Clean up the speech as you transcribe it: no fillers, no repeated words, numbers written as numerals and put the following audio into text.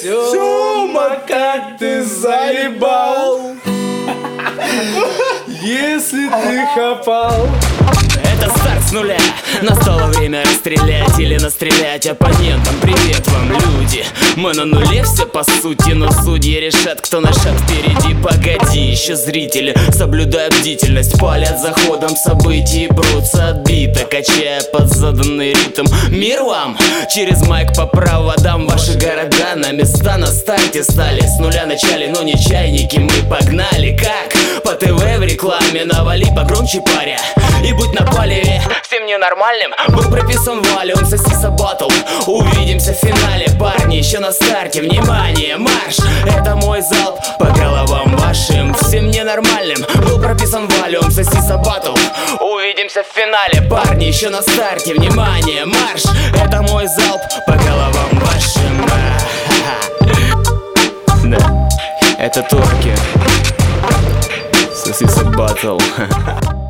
Сёма, как ты заебал, если ты хапал. Это старт с нуля, настало время расстрелять или настрелять оппонентам. Привет вам, люди, мы на нуле все по сути, но судьи решат, кто на шаг впереди. Погоди, еще зрители, соблюдая бдительность, палят за ходом событий, брутся отбито, качая под заданный ритм. Мир вам! Через майк по проводам ваши города на места на старте стали. С нуля начали, но не чайники, мы погнали. Как? По ТВ в рекламе, навали погромче, паря, и будь на палеве. Всем ненормальным был прописан валюм, сосиса батл. Увидимся в финале, парни, еще на старте. Внимание, марш! Это мой залп по головам вашим. Всем ненормальным был прописан валюм, сосиса батл. Увидимся в финале, парни, еще на старте. Внимание, марш! Это мой залп по головам вашим. Да, это турки. Сосиса батл.